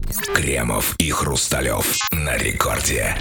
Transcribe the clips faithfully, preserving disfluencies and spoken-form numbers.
Кремов и Хрусталев на рекорде.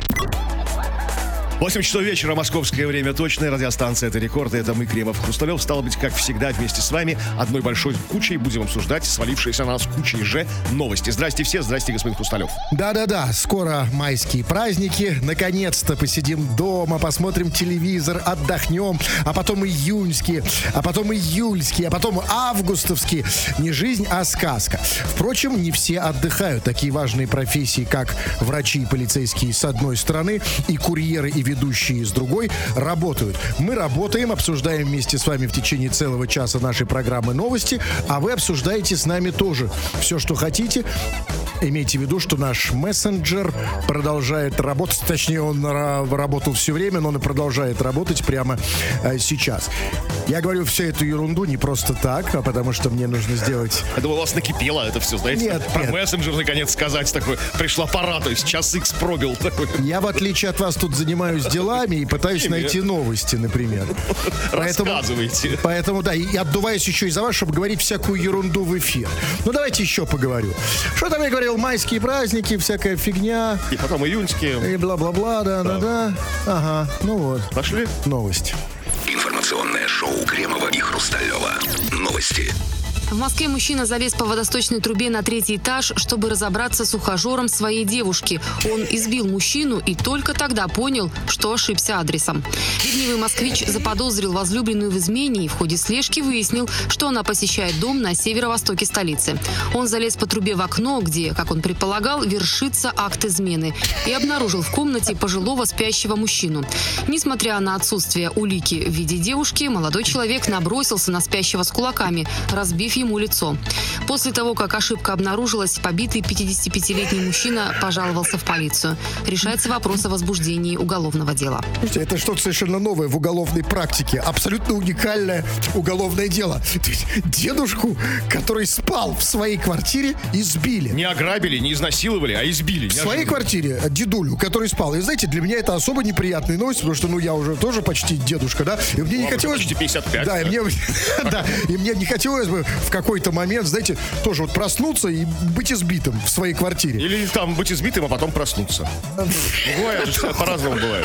восемь часов вечера, московское время точное. Радиостанция «Это рекорд». Это мы, Кремов, Хрусталев. Стало быть, как всегда, вместе с вами одной большой кучей будем обсуждать свалившиеся на нас кучей же новости. Здрасте все, здрасте, господин Хрусталев. Да-да-да, скоро майские праздники. Наконец-то посидим дома, посмотрим телевизор, отдохнем. А потом июньские, а потом июльские, а потом августовские. Не жизнь, а сказка. Впрочем, не все отдыхают. Такие важные профессии, как врачи и полицейские с одной стороны, и курьеры и ведущие с другой, работают. Мы работаем, обсуждаем вместе с вами в течение целого часа нашей программы новости, а вы обсуждаете с нами тоже все, что хотите. Имейте в виду, что наш мессенджер продолжает работать, точнее, он работал все время, но он и продолжает работать прямо э, сейчас. Я говорю всю эту ерунду не просто так, а потому что мне нужно сделать... Я думаю, у вас накипело это все, знаете? Нет, про нет. мессенджер, наконец, сказать такой. Пришла пора, то есть час икс пробил такой. Я, в отличие от вас, тут занимаюсь делами и пытаюсь Ими. найти новости, например. Рассказывайте. Поэтому, поэтому, да, и отдуваюсь еще и за вас, чтобы говорить всякую ерунду в эфир. Ну, давайте еще поговорю. Что там я говорил? Майские праздники, всякая фигня. И потом июньские. И бла-бла-бла, да-да-да. Ага, ну вот. Пошли? Новость. Информационное шоу Кремова и Хрусталева. Новости. В Москве мужчина залез по водосточной трубе на третий этаж, чтобы разобраться с ухажером своей девушки. Он избил мужчину и только тогда понял, что ошибся адресом. Ревнивый москвич заподозрил возлюбленную в измене и в ходе слежки выяснил, что она посещает дом на северо-востоке столицы. Он залез по трубе в окно, где, как он предполагал, вершится акт измены, и обнаружил в комнате пожилого спящего мужчину. Несмотря на отсутствие улики в виде девушки, молодой человек набросился на спящего с кулаками, разбив ему лицо. После того, как ошибка обнаружилась, побитый пятидесятипятилетний мужчина пожаловался в полицию. Решается вопрос о возбуждении уголовного дела. Слушайте, это что-то совершенно новое в уголовной практике. Абсолютно уникальное уголовное дело. То есть дедушку, который спал в своей квартире, избили. Не ограбили, не изнасиловали, а избили. В своей квартире дедулю, который спал. И знаете, для меня это особо неприятная новость, потому что, ну, я уже тоже почти дедушка, да? И мне не хотелось... Почти пятьдесят пять. Да, и мне, да, и мне не хотелось бы в какой-то момент, знаете, тоже вот проснуться и быть избитым в своей квартире. Или там быть избитым, а потом проснуться. Бывает, по-разному бывает.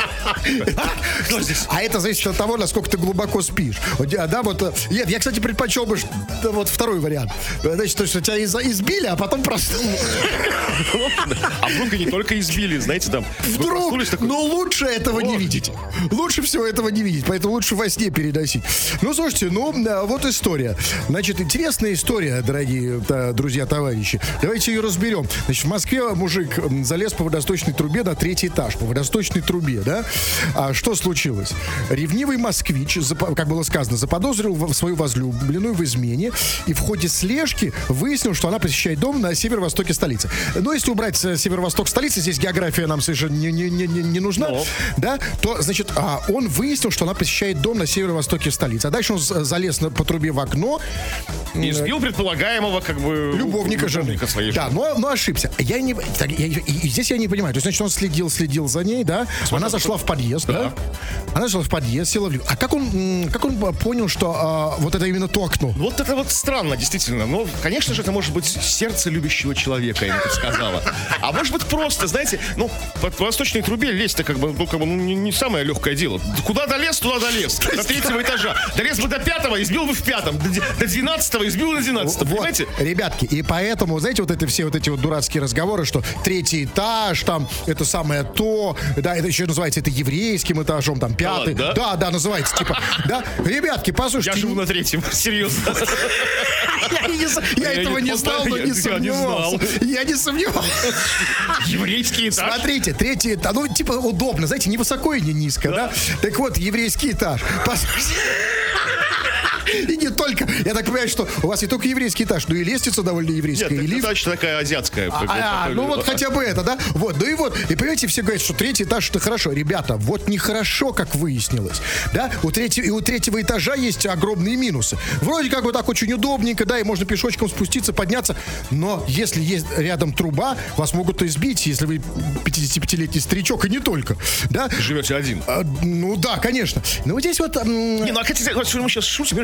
А это зависит от того, насколько ты глубоко спишь. Да, вот, нет, я, кстати, предпочел бы вот второй вариант. Значит, то, что тебя избили, а потом проснулись. А вдруг и не только избили, знаете, там... Вдруг, но лучше этого не видеть. Лучше всего этого не видеть, поэтому лучше во сне переносить. Ну, слушайте, ну, вот история. Значит, интересная история, дорогие друзья, товарищи. Давайте ее разберем. Значит, в Москве мужик залез по водосточной трубе на третий этаж. По водосточной трубе, да? А что случилось? Ревнивый москвич, как было сказано, заподозрил свою возлюбленную в измене и в ходе слежки выяснил, что она посещает дом на северо-востоке столицы. Но если убрать северо-восток столицы, здесь география нам совершенно не, не, не, не нужна, Но. да, то, значит, а, он выяснил, что она посещает дом на северо-востоке столицы. А дальше он залез на, по трубе в окно. И избил предполагаемого, как бы... Любовника жены. Своей да, жены. но, но ошибся. Я не, так, я, и, и здесь я не понимаю. То есть, значит, он следил, следил за ней, да? Смотри, она зашла в подъезд, да? да? Она зашла в подъезд, села в люк. А как он, как он понял, что а, вот это именно то окно? Вот это вот странно, действительно. Но, конечно же, это может быть сердце любящего человека, я ему подсказала. А может быть просто, знаете, ну, по восточной трубе лезть-то как бы, ну, как бы ну, не, не самое легкое дело. Куда долез, туда долез. До третьего этажа. Долез бы до пятого, избил бы в пятом. До двенадцатого, избил на двенадцатом. Вот, понимаете? Ребятки, и поэтому, знаете, вот это все вот эти вот дурацкие разговоры, что третий этаж, там, это самое то, да, это еще называется, это еврейским этажом, там, пятый. Да, да? да, да, называется, типа, да. Ребятки, послушайте. Я живу на третьем, серьезно. Я этого не знал, но не сомневался. Я не сомневался. Еврейский этаж. Смотрите, третий этаж, ну, типа, удобно, знаете, не высоко и не низко, да? Так вот, еврейский этаж. Послушайте. И не только, я так понимаю, что у вас не только еврейский этаж, но и лестница довольно еврейская. Нет, и лифт. Этаж такая азиатская. А, а, ну вот хотя бы это, да? Вот, ну и вот, и понимаете, все говорят, что третий этаж это хорошо. Ребята, вот нехорошо, как выяснилось, да? У третьего, и у третьего этажа есть огромные минусы. Вроде как вот так очень удобненько, да, и можно пешочком спуститься, подняться, но если есть рядом труба, вас могут избить, если вы пятидесятипятилетний старичок, и не только, да? Живете один. А, ну да, конечно. Но вот здесь вот... М- не, ну а хотите, мы сейчас шутим,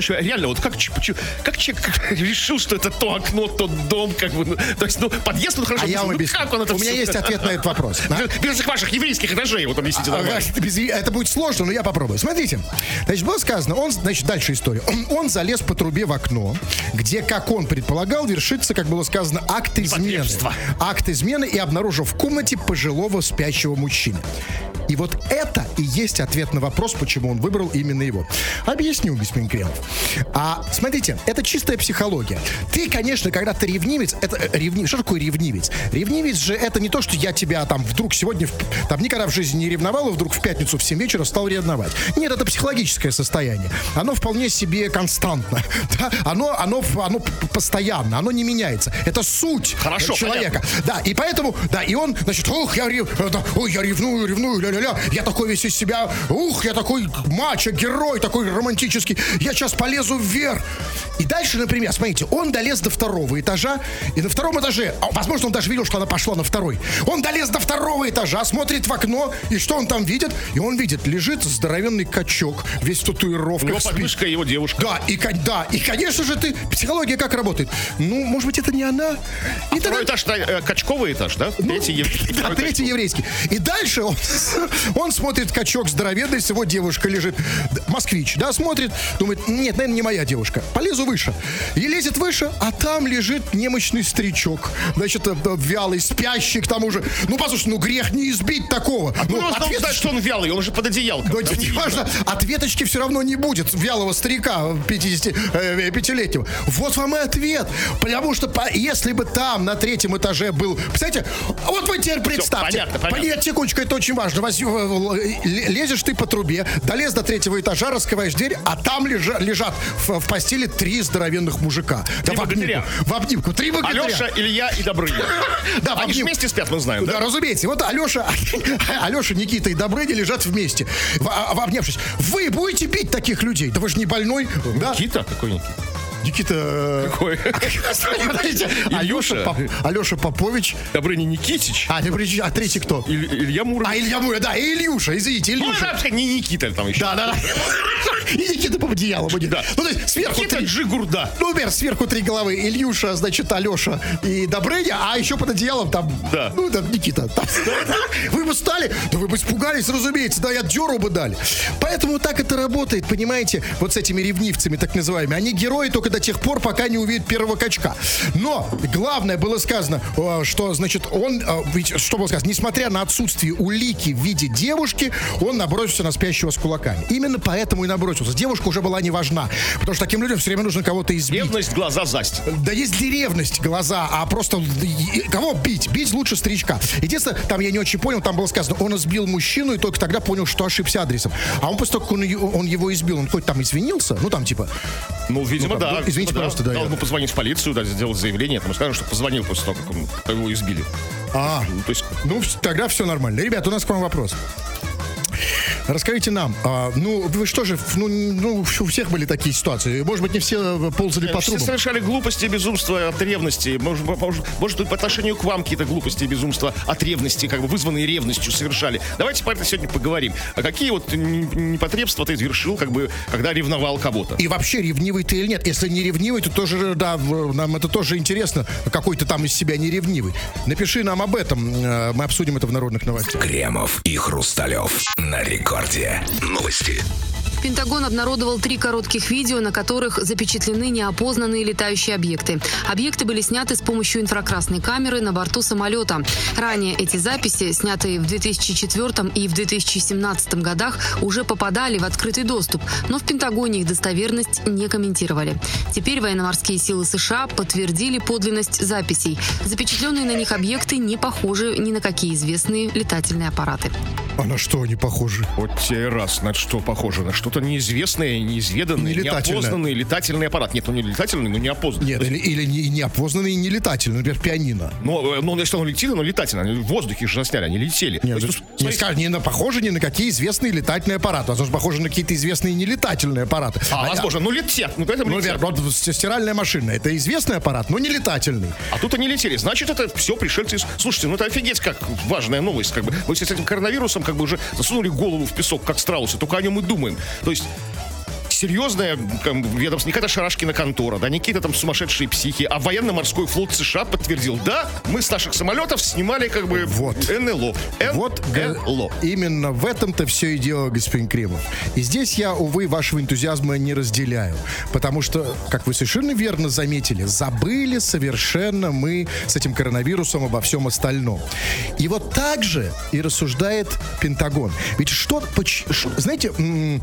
Че, реально, вот как, почему, как человек решил, что это то окно, тот дом, как бы, ну, то есть, ну, подъезд, ну, хорошо, А я вам ну, объясню. как он это У меня все- есть ответ на этот вопрос. Без этих ваших еврейских этажей, вот объясните нормально. Ага, без- Это будет сложно, но я попробую. Смотрите, значит, было сказано, он, значит, дальше история. Он, он залез по трубе в окно, где, как он предполагал, вершится, как было сказано, акт измены. Непотребство. Акт измены и обнаружил в комнате пожилого спящего мужчины. И вот это и есть ответ на вопрос, почему он выбрал именно его. Объясню, господин Кремов. А, смотрите, это чистая психология. Ты, конечно, когда ты ревнивец, это э, ревни... Что такое ревнивец? Ревнивец же это не то, что я тебя там вдруг сегодня, в- там никогда в жизни не ревновал, и вдруг в пятницу в семь вечера стал ревновать. Нет, это психологическое состояние. Оно вполне себе константно. Да? Оно, оно, оно п- постоянно, оно не меняется. Это суть Хорошо, человека. Да, и поэтому, да, и он, значит, ух, я, рев... это, ой, я ревную, ревную, ля-ля-ля, я такой весь из себя, ух, я такой мачо, герой, такой романтический, я сейчас полезу вверх. И дальше, например, смотрите, он долез до второго этажа, и на втором этаже, а, возможно, он даже видел, что она пошла на второй. Он долез до второго этажа, смотрит в окно, и что он там видит? И он видит, лежит здоровенный качок, весь в татуировках. У него спит. под мышкой его девушка. Да, и, кон- да, и, конечно же, ты, психология как работает? Ну, может быть, это не она? И А второй этаж, э, качковый этаж, да? Третий еврейский. Да, второй третий качковый. еврейский. И дальше он, он смотрит, качок здоровенный, его девушка лежит. Д- Москвич, да, смотрит, думает, нет, наверное, не моя девушка. Полезу выше. И лезет выше, а там лежит немощный старичок. Значит, э, э, вялый, спящий к тому же. Ну, послушай, ну грех не избить такого. Ну, Ну, он ответ- знает, что он вялый, он уже под одеялком. но Там не не видно. важно, ответочки все равно не будет вялого старика пятидесятипятилетнего. Вот вам и ответ. Потому что по- если бы там на третьем этаже был... Представляете, вот вы теперь представьте. понятно, понятно. Нет, секундочку, это очень важно. Воз- л- Лезешь ты по трубе, долез до третьего этажа, раскрываешь дверь, а там лежа- лежат в, в постели три здоровенных мужика. Три в обнимку. богатыря. В обнимку. Три богатыря. Алеша, Илья и Добрыня. Да, в Они же обнимку. вместе спят, мы знаем, Да, да? разумеется. Вот Алеша, Алеша, Никита и Добрыня лежат вместе, в, а- в- обнявшись. Вы будете бить таких людей? Да вы же не больной. Да? Никита? Какой Никита? Никита... Какой? Подождите, Алеша, Илюша. Поп- Алеша Попович. Добрыня Никитич. А, ты причем- а третий кто? Иль- Илья Муромец. А, Илья Мура, да, и Ильюша, извините, Ну, Ильюша. надо сказать, не Никита там еще. Да, да, да. И Никита по одеялу будет. Да. Ну, то есть сверху Никита три... Джигурда. Ну, например, сверху три головы. Ильюша, значит, Алеша и Добрыня, а еще под одеялом там... Да. Ну, там Никита. Там- Вы бы стали, да вы бы испугались, разумеется, да, я дёру бы дали. Поэтому так это работает, понимаете, вот с этими ревнивцами, так называемыми. Они герои только до тех пор, пока не увидят первого качка. Но главное было сказано, э, что, значит, он, э, ведь, что было сказано, несмотря на отсутствие улики в виде девушки, он набросился на спящего с кулаками. Именно поэтому и набросился. Девушка уже была не важна, потому что таким людям все время нужно кого-то избить. Ревность, глаза, засть. Да есть ли ревность, глаза, а просто и- кого бить? Бить лучше старичка. Единственное, там я не очень понял, там было сказано, он избил мужчину и только тогда понял, что ошибся адресом. А он после того, как он, е- он его избил, он хоть там извинился, ну там типа... Ну, видимо, Ну, там, да. ну, извините, видимо, пожалуйста, да, Дал я- ему позвонить в полицию, да, сделать заявление, там, скажем, что позвонил после того, как, он, как его избили. А, Ну, то есть, ну вс- тогда все нормально. Ребята, у нас к вам вопрос. Расскажите нам, а, ну вы что же, ну, ну у всех были такие ситуации, может быть не все ползали по все трубам. совершали глупости и безумства от ревности. Может, может, может быть, по отношению к вам какие-то глупости и безумства от ревности, как бы вызванные ревностью совершали. Давайте по это сегодня поговорим. А какие вот н- непотребства ты совершил, как бы, когда ревновал кого-то? И вообще, ревнивый ты или нет? Если не ревнивый, то тоже, да, в- нам это тоже интересно, какой ты там из себя не ревнивый. Напиши нам об этом, э, мы обсудим это в народных новостях. Кремов и Хрусталев на рекорде. Новости. Пентагон обнародовал три коротких видео, на которых запечатлены неопознанные летающие объекты. Объекты были сняты с помощью инфракрасной камеры на борту самолета. Ранее эти записи, снятые в две тысячи четвёртом и в две тысячи семнадцатом годах, уже попадали в открытый доступ, но в Пентагоне их достоверность не комментировали. Теперь военно-морские силы США подтвердили подлинность записей. Запечатленные на них объекты не похожи ни на какие известные летательные аппараты. А на что они похожи? Вот те раз, на что похоже? На что-то неизвестное, неизведанное, Не летательное. неопознанный летательный аппарат. Нет, он не летательный, но неопознанный. Нет, или, или не, неопознанные и не летательные, например, пианино. Но, э, ну, если он летит, оно летательное. Они в воздухе же засняли, они летели. Нет, То ну, есть, ну, не, смотрите, скажешь, не на, похоже ни на какие известные летательные аппараты. Возможно, похоже на какие-то известные нелетательные аппараты. а, возможно, ну летят, ну поэтому Ну, летят. верно, вот с- стиральная машина. Это известный аппарат, но не летательный. А тут они летели. Значит, это все пришельцы из... Слушайте, ну это офигеть как важная новость. Как бы. Мы все с этим коронавирусом как бы уже засунули голову в песок, как страусы. Только о нем и думаем. То есть серьезная как, ведомство, не какая-то шарашкина контора, да, не какие-то там сумасшедшие психи, а военно-морской флот США подтвердил, да, мы с наших самолетов снимали как бы вот. эн эл о. эн эл о. Вот именно в этом-то все и дело, господин Кремов. И здесь я, увы, вашего энтузиазма не разделяю. Потому что, как вы совершенно верно заметили, забыли совершенно мы с этим коронавирусом обо всем остальном. И вот так же и рассуждает Пентагон. Ведь что, знаете,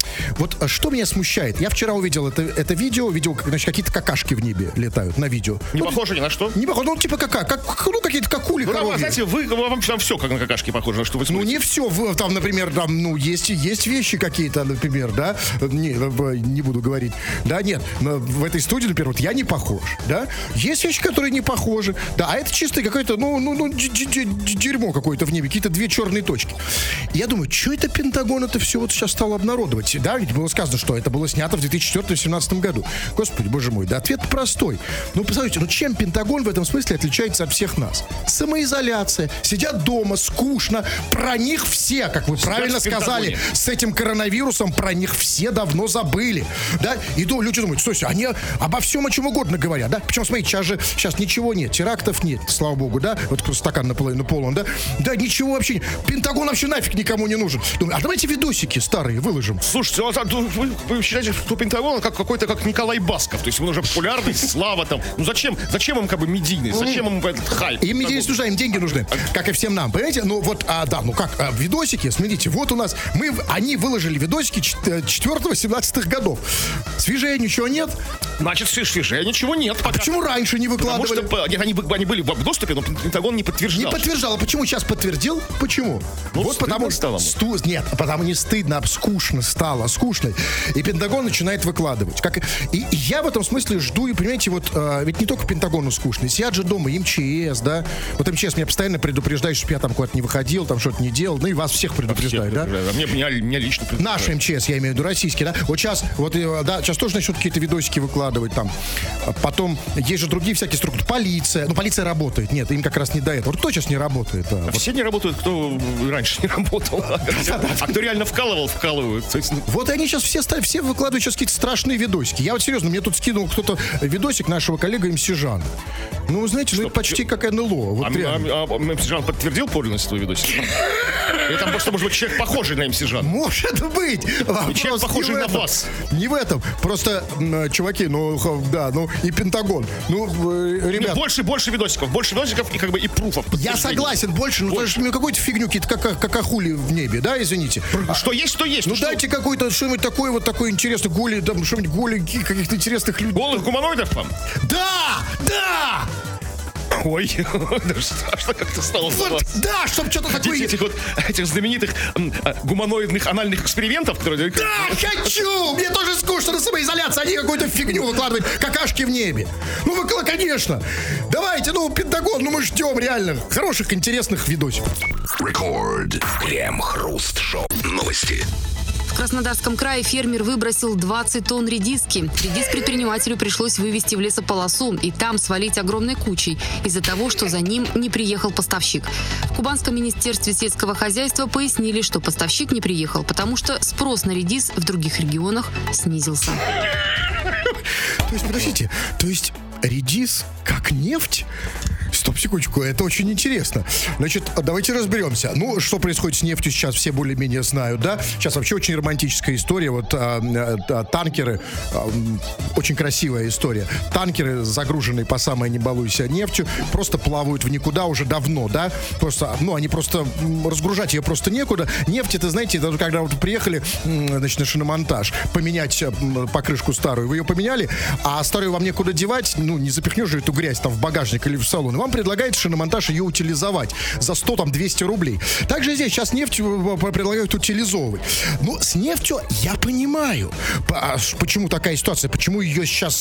вот что меня смущает? Я вчера увидел это, это видео, видел, значит, какие-то какашки в небе летают на видео. Не ну, похоже ни на что? Не похоже, ну типа кака, как, ну какие-то какули ну, коровьи. Ну, знаете, вы, вам там все как на какашки похоже, что вы смотрите. Ну, не все. Вы, там, например, там, ну, есть, есть вещи какие-то, например, да, не, не буду говорить. Да, нет, в этой студии, например, вот я не похож, да. Есть вещи, которые не похожи, да, а это чисто какое-то, ну, ну, ну дерьмо какое-то в небе, какие-то две черные точки. И я думаю, что это Пентагон это все вот сейчас стал обнародовать? Да, ведь было сказано, что это было снято в две тысячи четвёртом — две тысячи семнадцатом году. Господи, боже мой, да, ответ простой. Ну, посмотрите, ну, чем Пентагон в этом смысле отличается от всех нас? Самоизоляция, сидят дома, скучно, про них все, как вы правильно сказали, с этим коронавирусом про них все давно забыли, да, и люди думают, слушайте, они обо всем, о чем угодно говорят, да, причем, смотрите, сейчас же, сейчас ничего нет, терактов нет, слава богу, да, вот стакан наполовину полон, да, да, ничего вообще нет, Пентагон вообще нафиг никому не нужен. Думаю, а давайте видосики старые выложим. Слушайте, вы, вы считаете, что Пентагон как какой-то, как Николай Басков, то есть он уже популярный, слава там, ну зачем, зачем им как бы медийность, зачем им этот хайп? Им медийность нужна, им деньги нужны, как и всем нам, понимаете, ну вот, а, да, ну как, а, видосики, смотрите, вот у нас, мы, они выложили видосики четвёртого — семнадцатых годов. Свежее ничего нет? Значит, свежее ничего нет. А почему раньше не выкладывали? Потому что, нет, они, они были в доступе, но Пентагон не подтверждал. Не подтверждал. А почему сейчас подтвердил? Почему? Ну, вот потому что... Сту... Нет, потому не стыдно, а скучно стало, скучно. И Пентагон начинает выкладывать. Как... И, и я в этом смысле жду, и понимаете, вот, а, ведь не только Пентагону скучно. Сидят же дома, эм че эс, да? Вот эм че эс меня постоянно предупреждает, чтобы я там куда-то не выходил, там что-то не делал. Ну и вас всех предупреждает, да? А мне, меня, меня лично предупреждает. Наш эм че эс, я имею в виду, российский, да? Вот сейчас, вот, да, сейчас тоже начнут какие-то видосики выкладывать там. Потом есть же другие всякие структуры. Полиция. Ну, полиция работает. Нет, им как раз не до этого. Вот кто сейчас не работает? А, вот. Все не работают, кто раньше не работал. А кто реально вкалывал, вкалывают. Вот они сейчас все, все выкладывают сейчас какие-то страшные видосики. Я вот серьезно, мне тут скинул кто-то видосик нашего коллега эм си Жана. Ну, вы знаете, ну, почти как эн эл о. Вот а эм си Жан подтвердил подлинность этого видосика? Или там просто, может быть, человек похожий на эм си Жана? Может быть. Человек похожий на вас. Не в этом. Просто, чуваки, ну, да, ну, и Пентагон. Ну, ребят. Больше, больше видосиков. Больше видосиков и как бы и пруфов. Я согласен, больше. Ну, больше. Ну, какую-то фигню, какие-то как, какахули в небе, да, извините. Что есть, то есть. Ну, ну дайте что? Какой-то, что-нибудь такое, вот такое интересное, голи, там, что-нибудь голи, каких-то интересных людей. Голых гуманоидов вам? Да! Да! Ой, страшно как-то стало. Вот, да, чтобы что-то такое... Этих вот, этих знаменитых гуманоидных анальных экспериментов, которые... Да, хочу! Мне тоже скучно на самоизоляции, они какую-то фигню выкладывают, какашки в небе. Ну, вы, конечно. Давайте, ну, Пентагон, ну, мы ждем реально хороших, интересных видосиков. Рекорд. Крем-хруст-шоу. Новости. В Краснодарском крае фермер выбросил двадцать тонн редиски. Редис предпринимателю пришлось вывести в лесополосу и там свалить огромной кучей из-за того, что за ним не приехал поставщик. В Кубанском министерстве сельского хозяйства пояснили, что поставщик не приехал, потому что спрос на редис в других регионах снизился. То есть, подождите, то есть редис как нефть? Стоп, секундочку, это очень интересно. Значит, давайте разберемся. Ну, что происходит с нефтью сейчас, все более-менее знают, да? Сейчас вообще очень романтическая история. Вот а, а, танкеры, а, очень красивая история. Танкеры, загруженные по самое не балуйся нефтью, просто плавают в никуда уже давно, да? Просто, ну, они просто, разгружать ее просто некуда. Нефть, это, знаете, это когда вот приехали, значит, на шиномонтаж, поменять покрышку старую, вы ее поменяли, а старую вам некуда девать, ну, не запихнешь же эту грязь там в багажник или в салон. Вам предлагает шиномонтаж ее утилизовать за сто-двести рублей. Также здесь сейчас нефть предлагают утилизовывать. Но с нефтью я понимаю, почему такая ситуация, почему ее сейчас,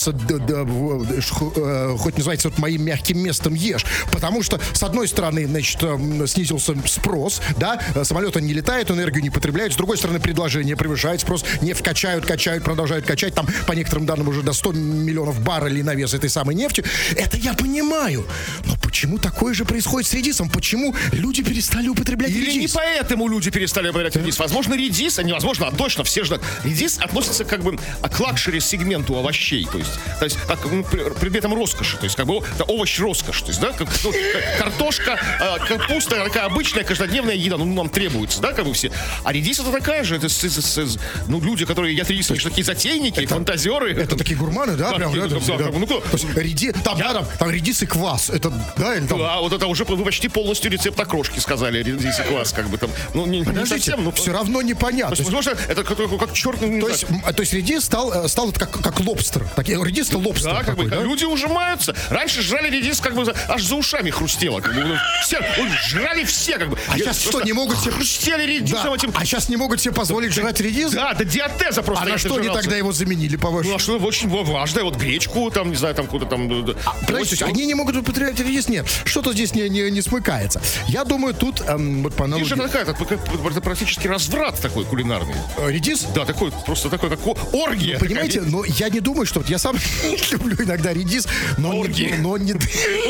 хоть называется, вот моим мягким местом ешь. Потому что, с одной стороны, значит, снизился спрос, да, самолеты не летают, энергию не потребляют, с другой стороны, предложение превышает спрос, нефть качают, качают, продолжают качать, там, по некоторым данным, уже до ста миллионов баррелей на вес этой самой нефти. Это я понимаю. Но почему такое же происходит с редисом? Почему люди перестали употреблять Или редис? не поэтому люди перестали употреблять редис. Возможно, редис, а невозможно, а точно, все же... Редис относится как бы к лакшери-сегменту овощей. То есть, то есть как, ну, предметом роскоши. То есть как бы это овощ роскошь. То есть, да, как, ну, картошка, капуста, такая обычная каждодневная еда, ну, нам требуется, да, как бы все. А редис это такая же. Это, ну, люди, которые едят редис, они же такие затейники, это, фантазеры. Это такие гурманы, да? Да, прям, да, да, да, да. ну, То есть, редис, там, я... да, там, там редис и квас. Это, да, или там... А вот это уже вы почти полностью рецепт окрошки сказали, редис и квас, как бы там. Ну, не, не совсем, ну, все равно непонятно. То есть, возможно, это как, как черт... То есть, то есть редис стал, стал как, как лобстер. Так, редис это лобстер. Да, как такой, бы, да? люди ужимаются. Раньше жрали редис, как бы, аж за ушами хрустело. Как бы, все, жрали все, как бы. А сейчас что, не могут себе... Хрустели редисом Да. этим... А сейчас не могут себе позволить жрать редис? Да, да диатеза просто. А на что они тогда его заменили, по-вашему? Ну, а что очень важное, вот гречку, там, не знаю, там куда там... Подождите, они не могут употреблять редис? Нет, что-то здесь не, не, не смыкается. Я думаю, тут, эм, вот по аналогии... Это такая, это, это практически разврат такой кулинарный. Редис? Да, такой, просто такой, как оргия. Ну, понимаете, но я не думаю, что... Вот я сам люблю иногда редис, но не, но не...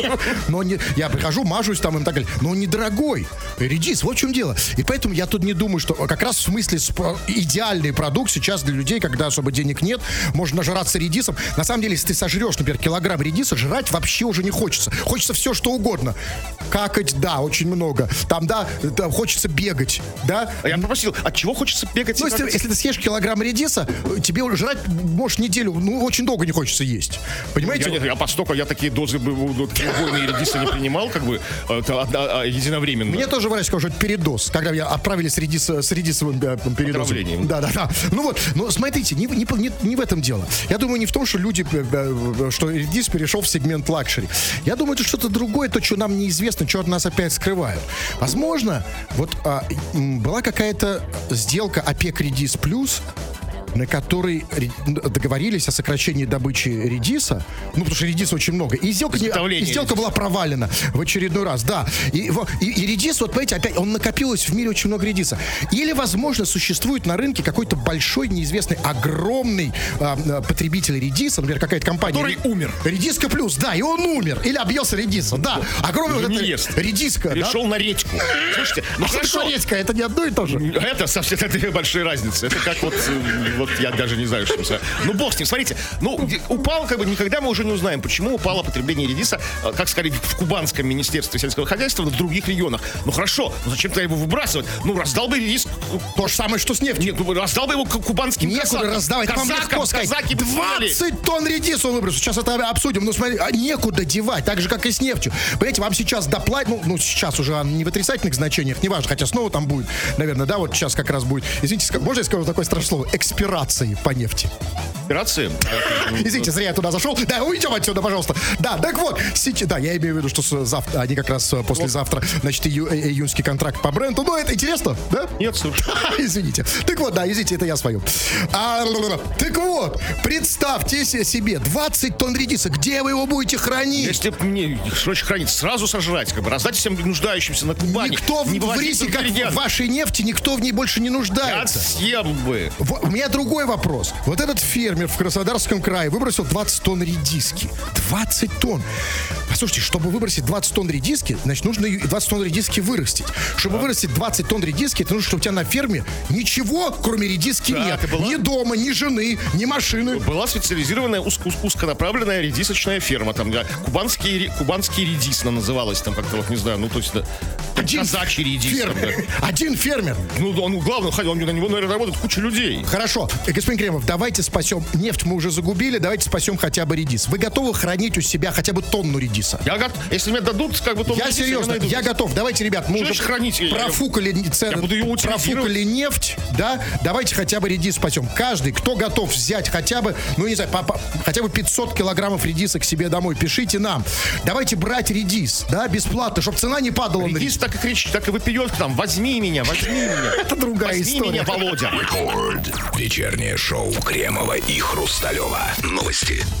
Но не... Я прихожу, мажусь там и так далее. Но он недорогой. Редис, вот в чем дело. И поэтому я тут не думаю, что как раз в смысле идеальный продукт сейчас для людей, когда особо денег нет, можно нажраться редисом. На самом деле, если ты сожрешь, например, килограмм редиса, жрать вообще уже не хочется. Хочется все, что угодно. Какать, да, очень много. Там, да, да хочется бегать, да. А я попросил, от чего хочется бегать? Ну, если, если ты съешь килограмм редиса, тебе уже жрать, может, неделю, ну, очень долго не хочется есть. Понимаете? Я, я постолько, я такие дозы убойные редиса не принимал, как бы, это, а, а, единовременно. Мне тоже врач сказал, что это передоз, когда меня отправили с, редис, с редисовым э, передозом. Да, да, да. Ну вот, но смотрите, не, не, не, не в этом дело. Я думаю, не в том, что люди, э, что редис перешел в сегмент лакшери. Я думаю, это что-то другое, то, что нам неизвестно, что от нас опять скрывают. Возможно, вот а, была какая-то сделка ОПЕК Редис Плюс, на которой договорились о сокращении добычи редиса, ну, потому что редиса очень много, и сделка, не, и сделка была провалена в очередной раз, да. И, и, и редис, вот, понимаете, опять, он накопилось в мире очень много редиса. Или, возможно, существует на рынке какой-то большой, неизвестный, огромный а, потребитель редиса, например, какая-то компания. Который умер. Редиска Плюс, да, и он умер. Или объелся редиса, да. Огромный вот это редиска, перешел да? на редьку. Слушайте, ну а хорошо. Что редька, это не одно и то же? Это совсем это две большие разницы. Это как вот... Вот я даже не знаю, что сказать. Ну, бог с ним, смотрите. Ну, упал, как бы, никогда мы уже не узнаем, почему упало потребление редиса, как сказали, в Кубанском министерстве сельского хозяйства, в других регионах. Ну, хорошо, но зачем тогда его выбрасывать? Ну, раздал бы редис... То же самое, что с нефтью. Нет, ну, раздал бы его кубанским некуда казакам. раздавать. Казакам, казаки бы двадцать тонн редиса он выбросил. Сейчас это обсудим. Ну, смотри, некуда девать. Так же, как и с нефтью. Понимаете, вам сейчас доплатят, ну, ну, сейчас уже не в отрицательных значениях, неважно, хотя снова там будет, наверное, да, вот сейчас как раз будет. Извините, можно я скажу такое страшное слово? Экспирации по нефти. Операции? Извините, зря я туда зашел. Да, уйдем отсюда, пожалуйста. Да, так вот, сейчас, да, я имею в виду, что завтра, они как раз послезавтра, значит, ию, июньский контракт по бренду. Ну, это интересно, да? Нет, слушай. Извините. Так вот, да, извините, это я свою. А, так вот, представьте себе, двадцать тонн редиса. Где вы его будете хранить? Если бы мне, что значит хранить? Сразу сожрать, как бы, раздать всем нуждающимся на Кубани. Никто в, в рисе, как в вашей нефти, никто в ней больше не нуждается. Я съем бы. В, у меня другой вопрос. Вот этот фермер в Краснодарском крае выбросил двадцать тонн редиски. двадцать тонн. Послушайте, чтобы выбросить двадцать тонн редиски, значит, нужно двадцать тонн редиски вырастить. Чтобы да. вырастить двадцать тонн редиски, это нужно, чтобы у тебя на ферме ничего, кроме редиски, да, нет. Была... Ни дома, ни жены, ни машины. Была специализированная уз- уз- узконаправленная редисочная ферма. Там, да, кубанский, кубанский редис она называлась. Там как-то, вот, не знаю, ну, то есть, да, один казачий редис. Фермер. Там, да. Один фермер. Ну, он главное, он, на него, наверное, работает куча людей. Хорошо. Господин Кремов, давайте спасем. Нефть мы уже загубили, давайте спасем хотя бы редис. Вы готовы хранить у себя хотя бы тонну редиса? Я готов. Если мне дадут, как бы тонну я редиса, серьезно, я, я готов. Давайте, ребят, мы что уже хранить? профукали цены, профукали нефть, да? Давайте хотя бы редис спасем. Каждый, кто готов взять хотя бы, ну не знаю, по, по, хотя бы пятьсот килограммов редиса к себе домой, пишите нам. Давайте брать редис, да, бесплатно, чтобы цена не падала. Редис, на редис так и кричит, так и выпьет к нам. Возьми меня, возьми меня. Это другая история. Возьми меня, Володя. Рекорд. Вечернее шоу Кремова и Хрусталева. Новости.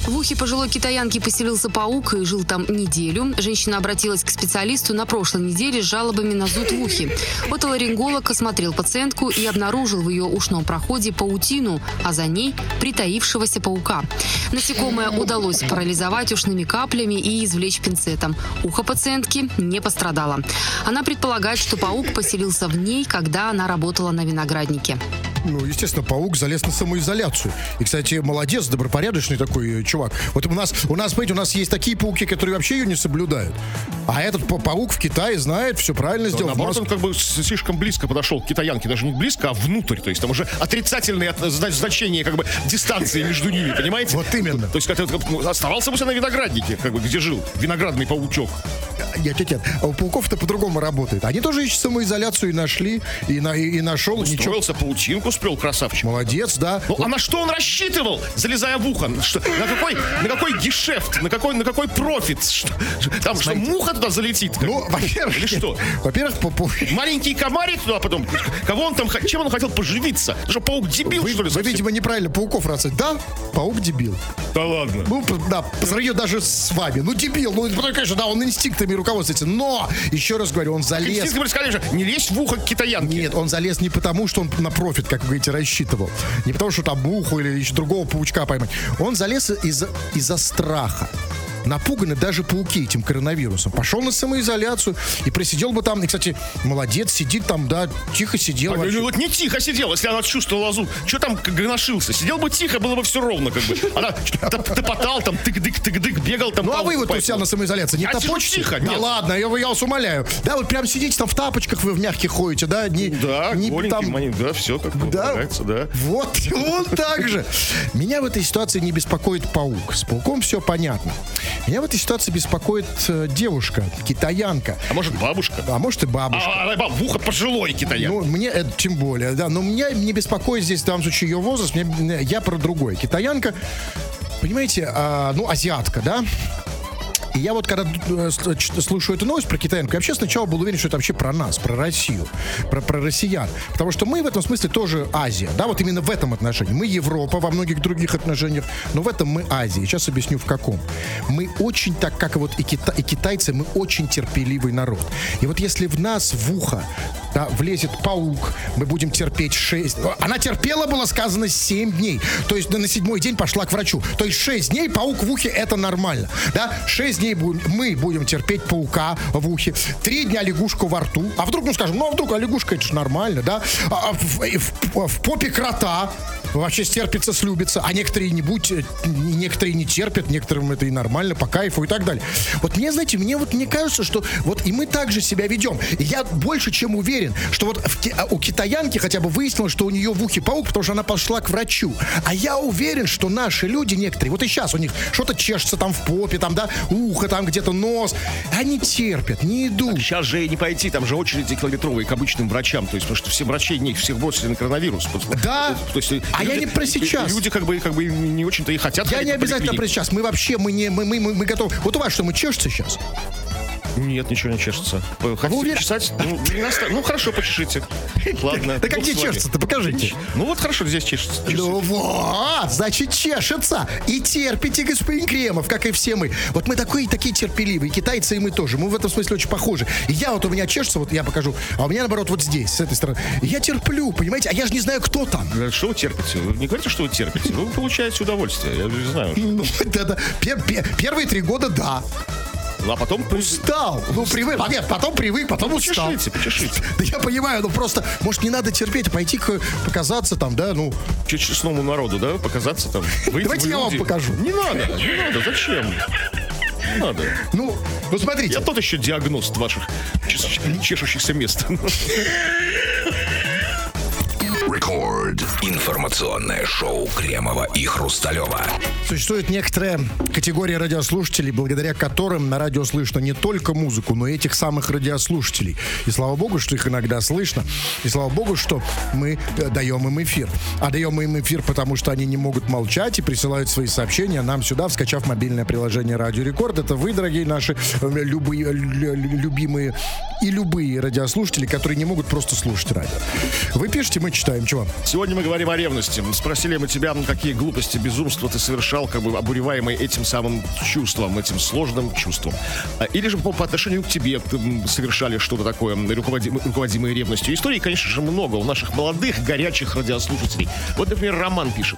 В ухе пожилой китаянки поселился паук и жил там неделю. Женщина обратилась к специалисту на прошлой неделе с жалобами на зуд в ухе. Отоларинголог осмотрел пациентку и обнаружил в ее ушном проходе паутину, а за ней притаившегося паука. Насекомое удалось парализовать ушными каплями и извлечь пинцетом. Ухо пациентки не пострадало. Она предполагает, что паук поселился в ней, когда она работала на винограднике. Ну, естественно, паук залез на самоизоляцию. И, кстати, молодец, добропорядочный такой чувак. Вот у нас, у нас, понимаете, у нас есть такие пауки, которые вообще ее не соблюдают. А этот паук в Китае знает, все правильно сделал. Наоборот, он как бы слишком близко подошел к китаянке. Даже не близко, а внутрь. То есть там уже отрицательные значения как бы дистанции между ними, понимаете? Вот именно. То есть как, ну, оставался бы на винограднике, как бы, где жил виноградный паучок. Нет, нет, нет. А у пауков-то по-другому работает. Они тоже ищут самоизоляцию и нашли, и, на, и, и нашел. Устроился, ничего... паутинку сплел, красавчик. Молодец, да. Ну, вот. А на что он рассчитывал, залезая в ухо? Что, на, какой, на какой гешефт, на какой, на какой профит? Что, там что, муха туда залетит? Ну, во-первых, или что? Во-первых, по, по... маленький комарик туда потом. Кого он там, чем он хотел поживиться? Что, паук дебил, вы, что ли? Вы, видимо, неправильно пауков рацать. Да, паук дебил. Да ладно. Ну, да, по сравнению даже с вами. Ну, дебил. Ну, конечно, да, он инстинктами руководствуется. Но, еще раз говорю, он залез... Инстинктами сказали же, не лезь в ухо к китаянке. Нет, он залез не потому, что он на профит, как вы говорите, рассчитывал. Не потому, что там муху или еще другого паучка поймать. Он залез из-за, из-за страха. Напуганы даже пауки этим коронавирусом. Пошел на самоизоляцию и просидел бы там. И, кстати, молодец, сидит там, да, тихо сидел. А, ну, вот не тихо сидел, если она чувствовала зуб. Что там гоношился? Сидел бы тихо, было бы все ровно, как бы. Она топотал там, тык-дык-тык-дык, бегал там. Ну, а вы вот у себя на самоизоляции не топочете? Тихо, да ладно, я, я вас умоляю. Да, вот прям сидите там в тапочках, вы в мягких ходите, да? Не, да, не голенький, там... манин, да, все как да? полагается, да. Вот, вот так же. Меня в этой ситуации не беспокоит паук. С пауком все понятно. Меня в этой ситуации беспокоит э, девушка, китаянка. А может, бабушка? А может, и бабушка. А, а, в ухо пожилой китаянка. Ну, мне это тем более, да. Но меня не беспокоит здесь, в данном случае, ее возраст. Мне, я про другое. Китаянка, понимаете, а, ну, азиатка, да? И я вот когда слышу эту новость про китаянку, я вообще сначала был уверен, что это вообще про нас, про Россию, про, про россиян. Потому что мы в этом смысле тоже Азия, да, вот именно в этом отношении. Мы Европа во многих других отношениях, но в этом мы Азия. Сейчас объясню в каком. Мы очень, так как и вот и, кита, и китайцы, мы очень терпеливый народ. И вот если в нас в ухо, да, влезет паук, мы будем терпеть шесть... Она терпела, было сказано, семь дней. То есть на седьмой день пошла к врачу. То есть шесть дней паук в ухе — это нормально. Да? шесть дней мы будем терпеть паука в ухе. Три дня лягушку во рту. А вдруг, ну скажем, ну а вдруг, а лягушка, это же нормально, да? А, а в, в, в попе крота вообще стерпится, слюбится. А некоторые не будь, некоторые не терпят, некоторым это и нормально, по кайфу и так далее. Вот мне, знаете, мне вот мне кажется, что вот и мы также себя ведем. И я больше чем уверен, что вот в, у китаянки хотя бы выяснилось, что у нее в ухе паук, потому что она пошла к врачу. А я уверен, что наши люди некоторые, вот и сейчас у них что-то чешется там в попе, там, да, ухо, там где-то нос. Они терпят, не идут. Так сейчас же и не пойти, там же очереди километровые к обычным врачам. То есть, потому что все врачи, не всех бросили на коронавирус. Да, то есть, а люди, я не про сейчас. Люди как бы, как бы не очень-то и хотят. Я не обязательно про сейчас. Мы вообще, мы не, мы, мы, мы, мы готовы. Вот у вас что, мы чешется сейчас? Нет, ничего не чешется. Хотите почесать? Ну, ну, хорошо, почешите. Ладно. Да как где чешется-то? Покажите. Ну, вот хорошо, здесь чешется. Ну вот, значит, чешется. И терпите, господин Кремов, как и все мы. Вот мы такие, такие терпеливые. Китайцы и мы тоже. Мы в этом смысле очень похожи. И я вот, у меня чешется, вот я покажу. А у меня, наоборот, вот здесь, с этой стороны. И я терплю, понимаете? А я же не знаю, кто там. Что вы терпите? Вы не говорите, что вы терпите. Вы получаете удовольствие. Я не знаю. Ну, да-да. Первые три года, да. Ну, а потом... Устал. Ну, привык. А нет, потом привык, потом устал. Почешите, почешите. Да я понимаю, ну просто, может, не надо терпеть, а пойти показаться там, да, ну... Честному народу, да, показаться там. Давайте я вам покажу. Не надо, не надо, зачем? Не надо. Ну, ну смотрите. Я тот еще диагност ваших чешущихся мест. Рекорд. Информационное шоу Кремова и Хрусталева. Существует некоторая категория радиослушателей, благодаря которым на радио слышно не только музыку, но и этих самых радиослушателей. И слава богу, что их иногда слышно. И слава богу, что мы даем им эфир. А даем им эфир, потому что они не могут молчать и присылают свои сообщения нам сюда, вскачав мобильное приложение Радио Рекорд. Это вы, дорогие наши любые, любимые и любые радиослушатели, которые не могут просто слушать радио. Вы пишите, мы читаем. Чего? Сегодня мы говорим о ревности. Спросили мы тебя, ну, какие глупости, безумства ты совершал, как бы обуреваемый этим самым чувством, этим сложным чувством. Или же по, по отношению к тебе ты совершали что-то такое, руководим, руководимое ревностью. Историй, конечно же, много у наших молодых, горячих радиослушателей. Вот, например, Роман пишет.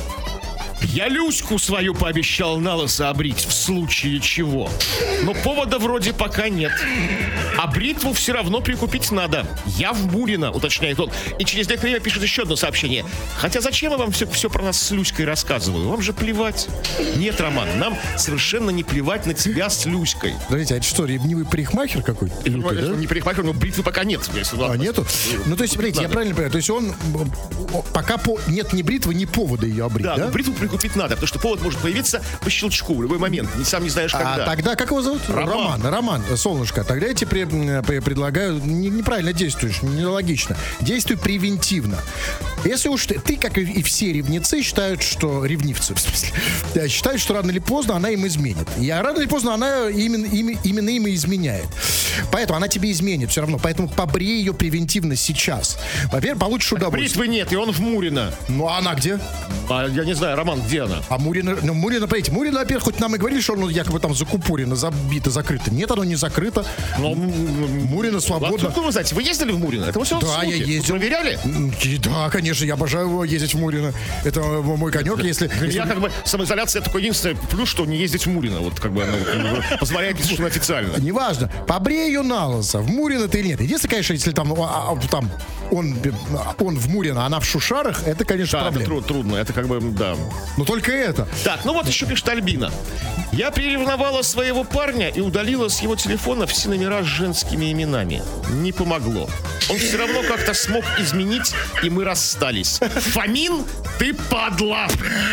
Я Люську свою пообещал на лысо обрить, в случае чего. Но повода вроде пока нет. А бритву все равно прикупить надо. Я в Мурино, уточняет он. И через некоторое время пишет еще одно сообщение. Хотя зачем я вам все, все про нас с Люськой рассказываю? Вам же плевать. Нет, Роман, нам совершенно не плевать на тебя с Люськой. Подождите, а это что, ревнивый парикмахер какой-то? Ну, да? Не парикмахер, но бритвы пока нет. А, нету? Ну, то есть, смотрите, я правильно понимаю, то есть он пока по... нет ни бритвы, ни повода ее обрить, да? Да, но бритву купить надо, потому что повод может появиться по щелчку в любой момент. Ни сам не знаешь, когда. А тогда, как его зовут? Роман. Роман, Роман, солнышко. Тогда я тебе предлагаю, не, неправильно действуешь, нелогично. Действуй превентивно. Если уж ты, ты, как и все ревницы, считают, что ревнивцы, в смысле, считают, что рано или поздно она им изменит. И рано или поздно она именно, именно, именно им и изменяет. Поэтому она тебе изменит все равно. Поэтому побрей ее превентивно сейчас. Во-первых, получишь удовольствие. Бритвы нет, и он в Мурино. Ну, а она где? А, я не знаю, Роман, где она? А Мурино, ну, Мурино, понимаете, Мурино, во-первых, хоть нам и говорили, что оно якобы там закупорено, забито, закрыто. Нет, оно не закрыто. Но Мурино свободно. Откуда вы знаете? Вы ездили в Мурино? Это все Да, я ездил. Вы проверяли? Да, конечно, я обожаю ездить в Мурино. Это мой конек, если... Для если... меня как бы самоизоляция такой единственный плюс, что не ездить в Мурино. Вот как бы она позволяет, что официально. Неважно, побрей ее на лысо, в Мурино ты или нет. Единственное, конечно, если там, а, а, там он, он в Мурино, она в Шушарах, это, конечно, да, проблема. Это трудно, это как бы, да. Но только это. Так, ну вот еще пишет Альбина. Я приревновала своего парня и удалила с его телефона все номера с женскими именами. Не помогло. Он все равно как-то смог изменить, и мы расстались. Фомин, ты падла.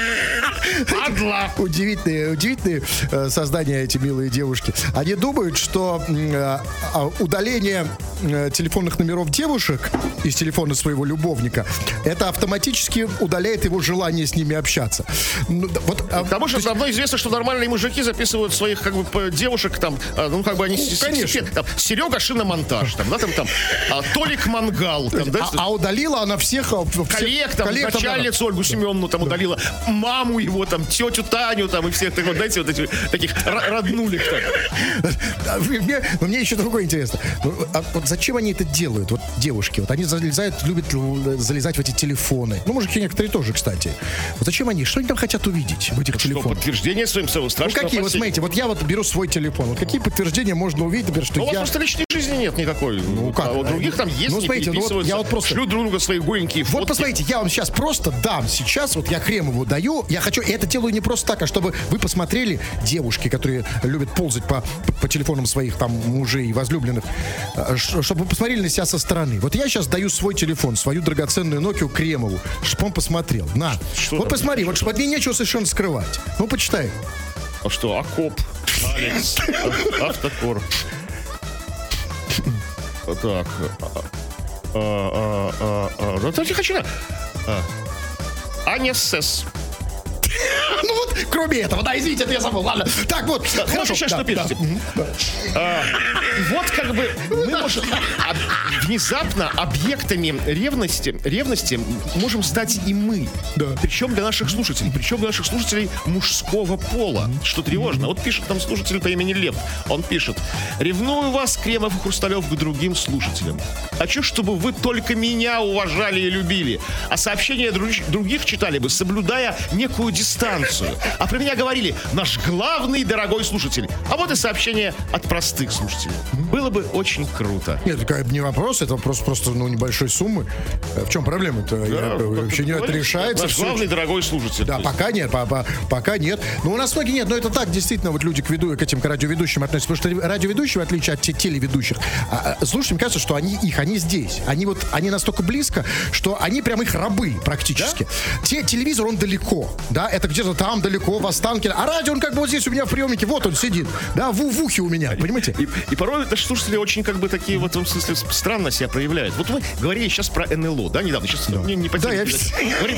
Падла. Удивительные, удивительные э, создания эти милые девушки. Они думают, что э, удаление э, телефонных номеров девушек из телефона своего любовника, это автоматически удаляет его желание с ними общаться. Ну, вот, а, Потому что давно известно, что нормальные мужики записывают своих как бы девушек там, ну как бы они ну, конечно. Там, Серега шиномонтаж, там, да, там, там а, Толик мангал, там, да, а, а удалила она всех, всех коллег, там, коллег, начальницу там, Ольгу Семеновну там да. удалила, маму его, там, тетю Таню, там, и всех, так, вот, знаете, вот этих таких роднулек. Так. Мне, но мне еще другое интересно. А вот зачем они это делают, вот девушки? Вот они залезают, любят залезать в эти телефоны. Ну, мужики некоторые тоже, кстати. Вот зачем они? Что они там хотят увидеть в этих что, телефонах? Подтверждение своим своего страшного. Ну, какие? Вот смотрите, вот я вот беру свой телефон. Вот какие подтверждения можно увидеть, например, что ну, я... у вас просто личной жизни нет никакой. Ну, как? А у других там есть, ну, смотрите, ну, вот я вот просто... шлют друг друга свои голенькие фотки. Вот посмотрите, я вам сейчас просто дам сейчас, вот я Кремову даю, я хочу, и это делаю не просто так, а чтобы вы посмотрели, девушки, которые любят ползать по, по телефонам своих там мужей и возлюбленных, чтобы вы посмотрели на себя со стороны. Вот я сейчас даю свой телефон, свою драгоценную Nokia Кремову, чтобы он посмотрел. На, что вот там? Посмотри, вот чтобы от меня нечего совершенно скрывать. Ну, почитай. А что, Акоп, Алекс, Автокор. Так. Ну, то не хочу. Аня Сес. Ну вот, кроме этого, да, извините, это я забыл, ладно. Так вот, да, хорошо. Сейчас да, что пишете? Да. А, вот как бы мы можем об, внезапно объектами ревности, ревности можем стать и мы. Да. Причем для наших слушателей. Причем для наших слушателей мужского пола. Что тревожно. Вот пишет там слушатель по имени Лев. Он пишет: ревную вас, Кремов и Хрусталев, к другим слушателям. Хочу, чтобы вы только меня уважали и любили. А сообщения других читали бы, соблюдая некую дистанцию. А про меня говорили: наш главный дорогой слушатель. А вот и сообщение от простых слушателей. Было бы очень круто. Нет, это не вопрос, это вопрос просто ну, небольшой суммы. В чем проблема-то? Да, Я, вообще не это решается. Наш главный все. Дорогой слушатель. Да, пока нет, по, по, пока нет. Но у нас многие нет, но это так, действительно, вот люди к, веду, к этим к радиоведущим относятся. Потому что радиоведущие, в отличие от телеведущих, а, слушателям кажется, что они их, они здесь. Они вот, они настолько близко, что они прям их рабы практически. Да? Те, телевизор, он далеко, да, это где-то там далеко, в Останкино. А радио, он как бы вот здесь у меня в приемнике, вот он сидит, да, в, в ухе у меня, понимаете? И, и порой наши слушатели очень как бы такие в этом смысле странно себя проявляют. Вот вы говорили сейчас про эн эл о, да, недавно, сейчас да. не, не по да, я...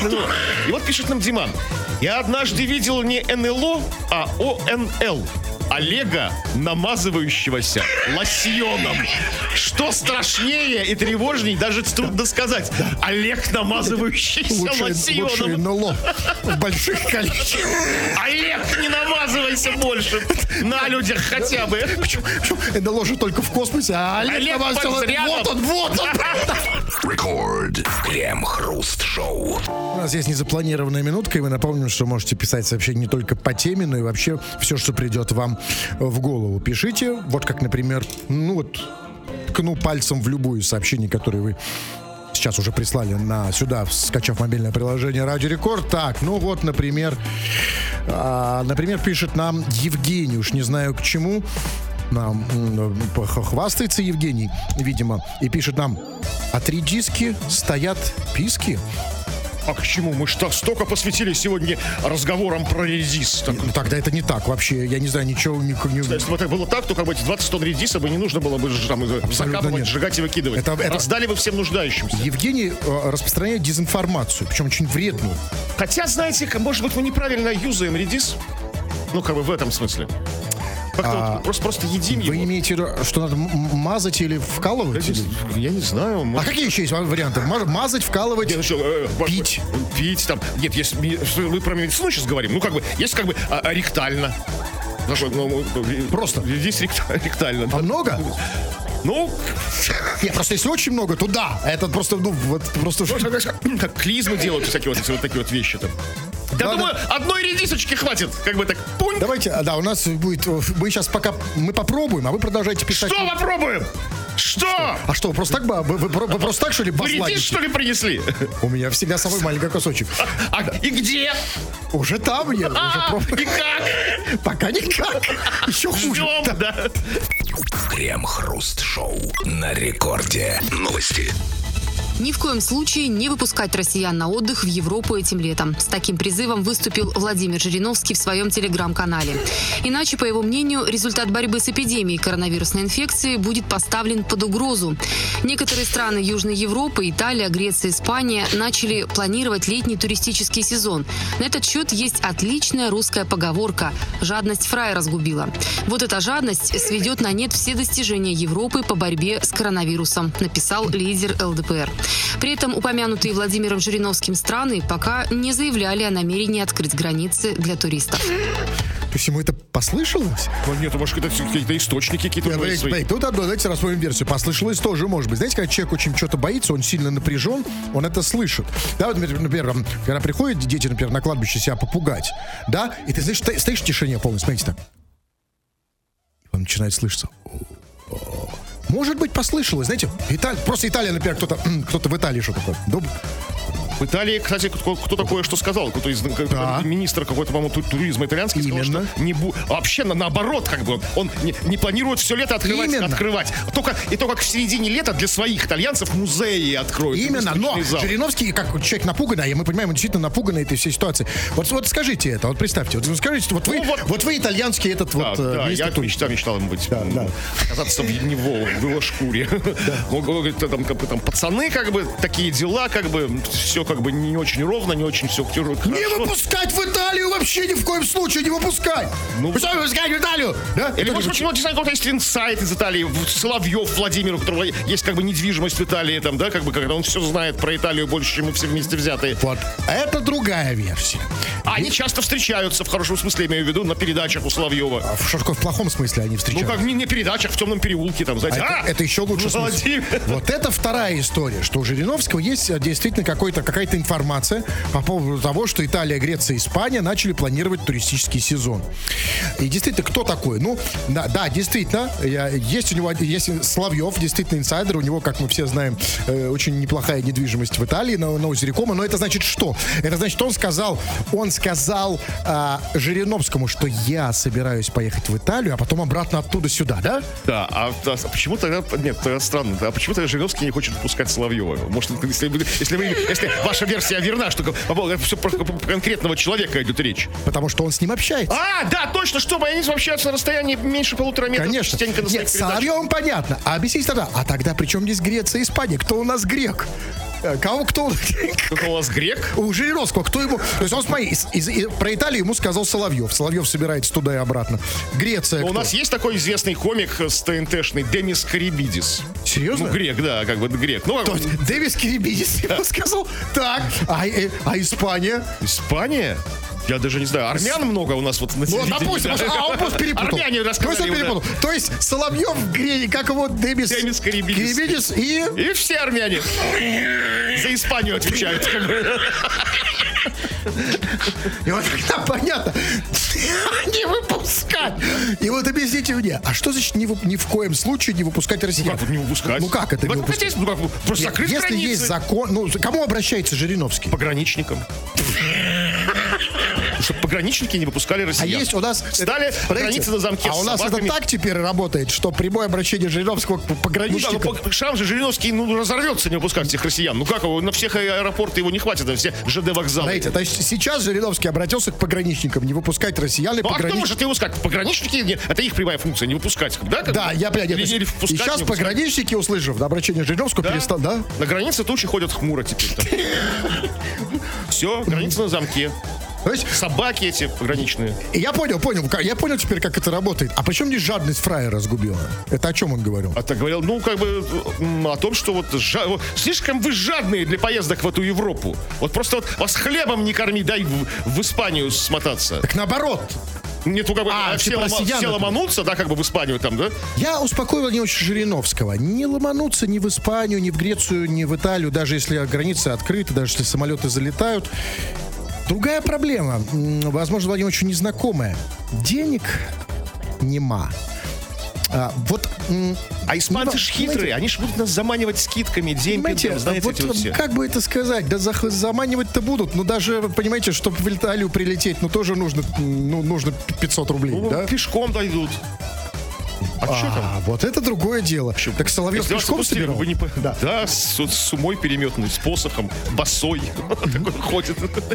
И вот пишет нам Диман: я однажды видел не эн эл о, а о эн эл. Олега, намазывающегося лосьоном. Что страшнее и тревожней, даже трудно сказать. Олег, намазывающийся Лучше, лучше лосьоном. НЛО в больших количествах. Олег, не намазывайся больше. На людях хотя бы. Почему, почему НЛО же только в космосе, а Олег, Олег намазался- рядом. вот он, вот он. Рекорд. Крем-хруст-шоу. У нас есть незапланированная минутка, и мы напомним, что можете писать сообщения не только по теме, но и вообще все, что придет вам в голову. Пишите, вот как, например, ну вот, ткну пальцем в любое сообщение, которое вы сейчас уже прислали на сюда, скачав мобильное приложение Радио Рекорд. Так, ну вот, например, а, например, пишет нам Евгений, уж не знаю к чему. Нам м, хвастается Евгений, видимо, и пишет нам: от редиски стоят писки. А к чему? Мы что, столько посвятили сегодня разговорам про редис. Так, Ну, тогда это не так вообще. Я не знаю, ничего не... не- если бы это было так, то как бы эти двадцать тонн редиса бы не нужно было бы ж- там, закапывать, нет. сжигать и выкидывать. Это- это- Раздали бы всем нуждающимся. Евгений э, распространяет дезинформацию, причем очень вредную. Хотя, знаете, как- может быть, мы неправильно юзаем редис. Ну, как бы в этом смысле. Как-то А, вот просто, просто едим Вы его. имеете в виду, что надо м- мазать или вкалывать? Я Или- не- Я не знаю. А может- какие еще есть варианты? Ма- Мазать, вкалывать? Не, ну что, э, э, Пить. Пить там. Нет, если ми- что вы про медицину сейчас говорим, ну как бы, есть как бы а, а, ректально. Такой, ну, ну, Просто. Здесь ректа- ректально. А да. много? Ну, Нет, просто если очень много, то да. Это просто, ну, вот просто... как клизмы делают, всякие вот эти вот такие вот вещи там. Я Ладно. думаю, одной редисочки хватит. Как бы так, пунь. Давайте, а, да, у нас будет... э, Мы сейчас пока... Мы попробуем, а вы продолжаете писать. Что попробуем? Что? А что, вы просто так, ба- вы, вы- вы просто так, что ли, Вы редис, басладите? что ли, принесли? У меня всегда с собой маленький кусочек. А, и где? Уже там я, уже А, пробую. и как? Пока никак. Еще хуже. Ждем, да. Крем-хруст-шоу на рекорде. Новости. Ни в коем случае не выпускать россиян на отдых в Европу этим летом. С таким призывом выступил Владимир Жириновский в своем телеграм-канале. Иначе, по его мнению, результат борьбы с эпидемией коронавирусной инфекции будет поставлен под угрозу. Некоторые страны Южной Европы, Италия, Греция, Испания начали планировать летний туристический сезон. На этот счет есть отличная русская поговорка «жадность фрая разгубила». Вот эта жадность сведет на нет все достижения Европы по борьбе с коронавирусом, написал лидер эл дэ пэ эр. При этом упомянутые Владимиром Жириновским страны пока не заявляли о намерении открыть границы для туристов. То есть ему это послышалось? Ну, нет, может, это какие-то источники какие-то Нет, были знаете, свои. знаете, тут одно, давайте рассмотрим версию. Послышалось тоже, может быть. Знаете, когда человек очень чего-то боится, он сильно напряжен, он это слышит. Да, вот, например, например, там, когда приходят дети, например, на кладбище себя попугать, да, и ты, знаешь, сто- стоишь в тишине полной, смотрите так. И он начинает слышаться. Может быть, послышалось, знаете, Италия, просто Италия, например, кто-то, кто-то в Италии что такое. Доб- В Италии, кстати, кто, кто такое что сказал? Кто-то из Да. министр какой-то, по-моему, ту- туризма итальянский сказал, Именно. что не бу... вообще на, наоборот, как бы он не, не планирует все лето открывать, Именно. открывать. Только, и только в середине лета для своих итальянцев музеи откроют. Именно, но выставочные залы. Жириновский, как человек напуганный, и мы понимаем, он действительно напуганный этой всей ситуации. Вот, вот скажите это, вот представьте, вот скажите, вот вы, Ну, вот- вот вы итальянский этот Да, вот э, да, министр я туризма. мечтал, мечтал им быть. Да, да. Оказаться в него, в его шкуре. Он говорит, там, как бы, там, пацаны, как бы, такие дела, как бы, все как бы не очень ровно, не очень все хорошо. Не выпускать в Италию вообще ни в коем случае, не выпускать! Ну, Вы что, выпускать в Италию? Да? Или, Это может быть, же- ну, не знаю, какой-то есть инсайт из Италии, в- Соловьев Владимир, у которого есть как бы недвижимость в Италии, там, да, как бы, когда он все знает про Италию больше, чем мы все вместе взятые. Вот, это другая версия. А они часто встречаются, в хорошем смысле, имею в виду, на передачах у Соловьева. А в что такое в плохом смысле они Ну, встречаются? как не на передачах, в темном переулке, там, знаете. А А, это, это еще лучше смысл. Владимир. Вот это вторая история, что у Жириновского есть э, действительно какой-то, какая-то информация по поводу того, что Италия, Греция, Испания начали планировать туристический сезон. И действительно, кто такой? Ну, да, да действительно, я- есть у него есть Соловьев, действительно инсайдер, у него, как мы все знаем, э, очень неплохая недвижимость в Италии, на, на озере Кома, но это значит что? Это значит, он сказал, он сказал а, Жириновскому, что я собираюсь поехать в Италию, а потом обратно оттуда сюда, да? Да, а, а почему тогда, нет, тогда странно, а почему тогда Жириновский не хочет пускать Соловьева? Может, если, вы- если, вы, если ваша версия верна, что по поводу все про конкретного человека идет речь. Потому что он с ним общается. А, да, точно, чтобы они общаются на расстоянии меньше полутора метров. Конечно. частенько на своих Нет, с передачах. Соловьевым понятно. А объясните тогда, а тогда при чем здесь Греция и Испания? Кто у нас грек? Кого, кто? Кто у вас грек? У Жириновского, кто ему... То есть он, смотри, из, из, из, про Италию ему сказал Соловьев. Соловьев собирается туда и обратно. Греция. У кто? нас есть такой известный комик с ТНТшный Демис Карибидис. Серьезно? Ну, грек, да, как бы грек. Ну, Кто? Демис Карибидис ему сказал. Так, а, э, а Испания? Испания? Я даже не знаю. Армян много у нас вот на Ну, телевидении. допустим, да. а он просто перепутал. Армяне Просто рассказали. он перепутал. То есть Соловьев в Грее, как его Демис, Демис Карибидис. Карибидис и... И все армяне за Испанию отвечают. Как бы. И вот тогда понятно, не выпускать. И вот объясните мне, а что значит ни в, ни в коем случае не выпускать россиян? Ну, как вот не выпускать? Ну как это не Ну, выпускать? ну, как, просто Нет, закрыть если границы. есть закон, ну кому обращается Жириновский? Пограничникам. Чтобы пограничники не выпускали А россиян. есть у нас... Стали это, границы на замке А с у нас собаками. это так теперь работает, что прямое обращение Жириновского к Ну да, пограничникам... ну, Шам же Жириновский, ну, разорвется не выпускать этих россиян. Ну как его, на всех аэропорты его не хватит, на все ЖД вокзалы. Знаете, то есть сейчас Жириновский обратился к пограничникам, не выпускать россиян и Ну а кто погранич- может не выпускать? Пограничники, не- это их прямая функция, не выпускать. Да, как- Да, я понимаю. Или, или И впускать, сейчас не выпускать. пограничники, услышав обращение Жириновского, Да. перестали, да? На границе тучи ходят хмуро теперь. Все, граница на замке. То есть, Собаки эти пограничные. я понял, понял, как- я понял теперь, как это работает. А почему не жадность фраера разгубила? Это о чем он говорил? А так говорил, ну, как бы, м, о том, что вот, жа- вот слишком вы жадные для поездок в эту Европу. Вот просто вот вас хлебом не корми, дай в, в Испанию смотаться. Так наоборот. Нет, ну, как бы, А, а, все, типа лома- россиян все это. ломанутся, да, как бы в Испанию там, да? Я успокоил не очень Жириновского. Не ломануться ни в Испанию, ни в Грецию, ни в Италию, даже если границы открыты, даже если самолеты залетают. Другая проблема, м, возможно, Владимир очень незнакомая. Денег нема. А, вот, м, А испанцы ну, ж хитрые, знаете, они ж будут нас заманивать скидками, Понимаете, демпингом, знаете, вот, эти вот все. как бы это сказать, да зах- заманивать-то будут, но даже, вы понимаете, чтобы в Италию прилететь, ну тоже нужно, ну, нужно пятьсот рублей, Ну, да? пешком дойдут. А, что там? А, вот это другое дело. Так Соловьев Если вас пешком отпустили, собирал? вы не по- Да. Да, с, с с умой переметанный, с посохом, босой. Такой ходит.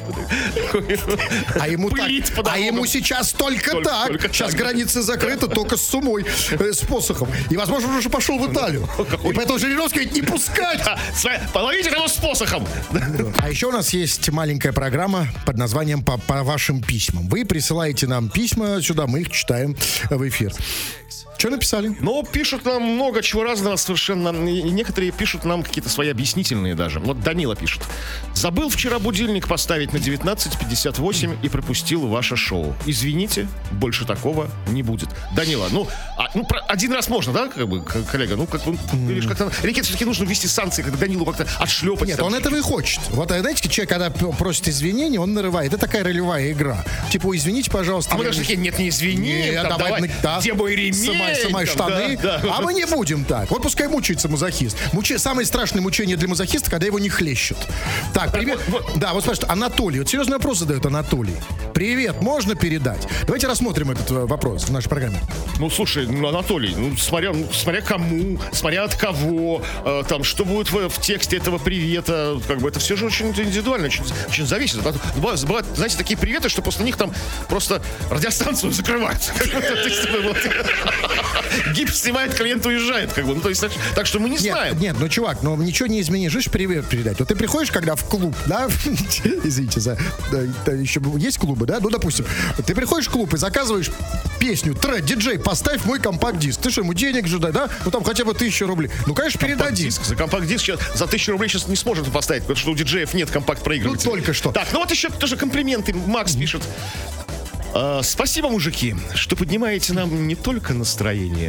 А ему, так, Пылит по а дорогам. ему сейчас только, Только- так. только Сейчас так. границы закрыты только с сумой, э, с посохом. И, возможно, он уже пошел в Италию. И поэтому Жириновский говорит, не пускать. А, сва- Половите того с посохом. А еще у нас есть маленькая программа под названием «По, по вашим письмам». Вы присылаете нам письма сюда, мы их читаем в эфир. Что написали? Но пишут нам много чего разного совершенно. И некоторые пишут нам какие-то свои объяснительные даже. Вот Данила пишет. Забыл вчера будильник поставить на девятнадцать пятьдесят восемь и пропустил ваше шоу. Извините, больше такого не будет. Данила, ну, а, ну про- один раз можно, да, как бы, к- коллега? Ну, как бы, видишь, как-то... Рекет все-таки нужно ввести санкции, как Данилу как-то отшлепать. Нет, там. он этого и хочет. Вот, а знаете, человек, когда п- просит извинения, он нарывает. Это такая ролевая игра. Типа, извините, пожалуйста. А мы я даже не- такие, нет, не извини, Не, там, давай, давай, ну, да. где мой ремень? Сымай, сымай там, штаны. да, да. А мы не будем так. Вот пускай мучается мазохист. Мучи... Самое страшное мучение для мазохиста, когда его не хлещут. Так, привет. вот, Да, вот спрашивают, Анатолий. Вот серьезный вопрос задает Анатолий. Привет, можно передать? Давайте рассмотрим этот э, вопрос в нашей программе. Ну, слушай, ну, Анатолий, ну, смотря, ну, смотря кому, смотря от кого, э, там, что будет в, в тексте этого привета, как бы, это все же очень индивидуально, очень, очень зависит. От- Бывают, бывают, знаете, такие приветы, что после них там просто радиостанцию закрывают. То есть, вот, гипс снимает, клиент уезжает, как бы, ну, то есть, так- так что мы не знаем. Нет, нет, ну, чувак, ну ничего не изменишь, же привет передать. Вот ты приходишь, когда в клуб, да, извините за, да, да, еще есть клубы, да, ну, допустим, ты приходишь в клуб и заказываешь песню, трек, диджей, поставь мой компакт-диск. Ты что, ему денег же дай, да? Ну, там хотя бы тысячу рублей. Ну, конечно, передадим. Компакт-диск. За компакт-диск сейчас, за тысячу рублей сейчас не сможет поставить, потому что у диджеев нет компакт-проигрывателя. Ну, только что. Так, ну вот еще тоже комплименты. Макс пишет. «А, спасибо, мужики, что поднимаете нам не только настроение.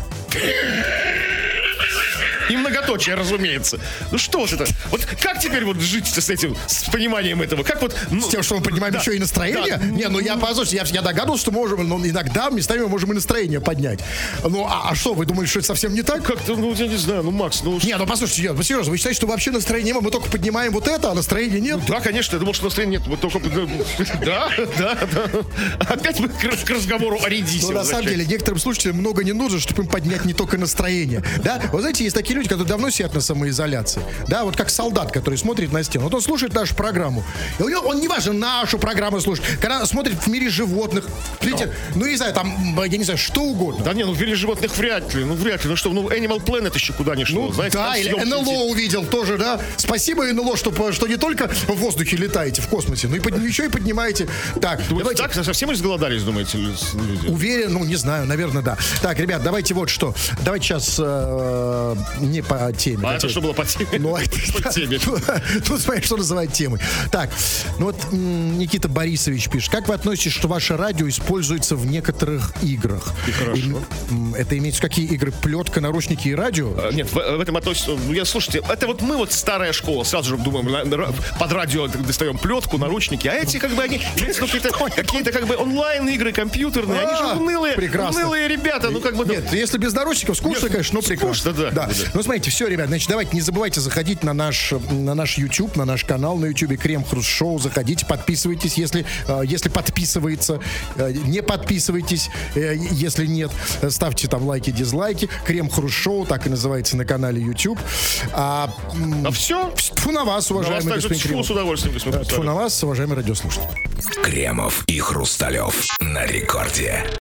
И многоточие, разумеется. Ну что вот это? Вот как теперь вот жить с этим, с пониманием этого? Как вот... Ну, С тем, что мы поднимаем да, еще и настроение? да. Не, ну я, послушайте, я, я догадывался, что можем, но иногда местами мы можем и настроение поднять. Ну, а, а что, вы думаете, что это совсем не так? Как-то, ну, я не знаю, ну, Макс, ну... Не, ну послушайте, я- вы серьезно, вы считаете, что вообще настроение нет? Мы только поднимаем вот это, а настроения нет? Да, конечно, я думал, что настроения нет. Вот только... Да, да, да. Опять мы к к разговору о редисе. Но на самом деле некоторым слушателям много не нужно, чтобы им поднять не только настроение. Да? Вы знаете, есть такие люди, которые давно сидят на самоизоляции, да, вот как солдат, который смотрит на стену. Вот он слушает нашу программу. И у него, он не важно, нашу программу слушает. Когда смотрит в мире животных, видите, ну, не знаю, там, я не знаю, что угодно. Да не, ну в мире животных вряд ли, ну вряд ли. Ну что, ну Animal Planet еще куда ни шло. Ну, знаете, да, или эн эл о увидел тоже, да. Спасибо эн эл о, что, что не только в воздухе летаете, в космосе, но и под, еще и поднимаете. Так, давайте... Так, совсем изголодались, думаете, люди? Уверен, ну, не знаю, наверное, да. Так, ребят, давайте вот что. Давайте сейчас э, не по теме. А по это теме. что было по теме? Ну, это, по теме. Ну, смотри, что называют темой. Так, ну вот м, Никита Борисович пишет. Как вы относитесь, что ваше радио используется в некоторых играх? И хорошо. И, м, это имеется какие игры? Плетка, наручники и радио? А, Нет, в, в этом относится... ну, Я, слушайте, это вот мы вот старая школа, сразу же думаем, на- на- под радио достаем плетку, наручники, а эти как бы они, ну, какие-то, какие-то как бы онлайн-игры компьютерные, они же А, унылые, прекрасно. унылые ребята, ну как бы... Нет, если без наручников скучно, Нет, конечно, но прекрасно. скучно, да, да. Ну, смотрите, все, ребят, значит, давайте не забывайте заходить на наш, на наш YouTube, на наш канал на YouTube Крем Хруст Шоу. Заходите, подписывайтесь, если, э, если подписывается. Э, не подписывайтесь, э, если нет. Ставьте там лайки, дизлайки. Крем Хруст Шоу, так и называется на канале YouTube. А, м, А все? тьфу на вас, Ну, уважаемый вас также господин тьфу, Кремов. с удовольствием посмотрю. Тьфу на вас, уважаемый радиослушатель. Кремов и Хрусталев на рекорде.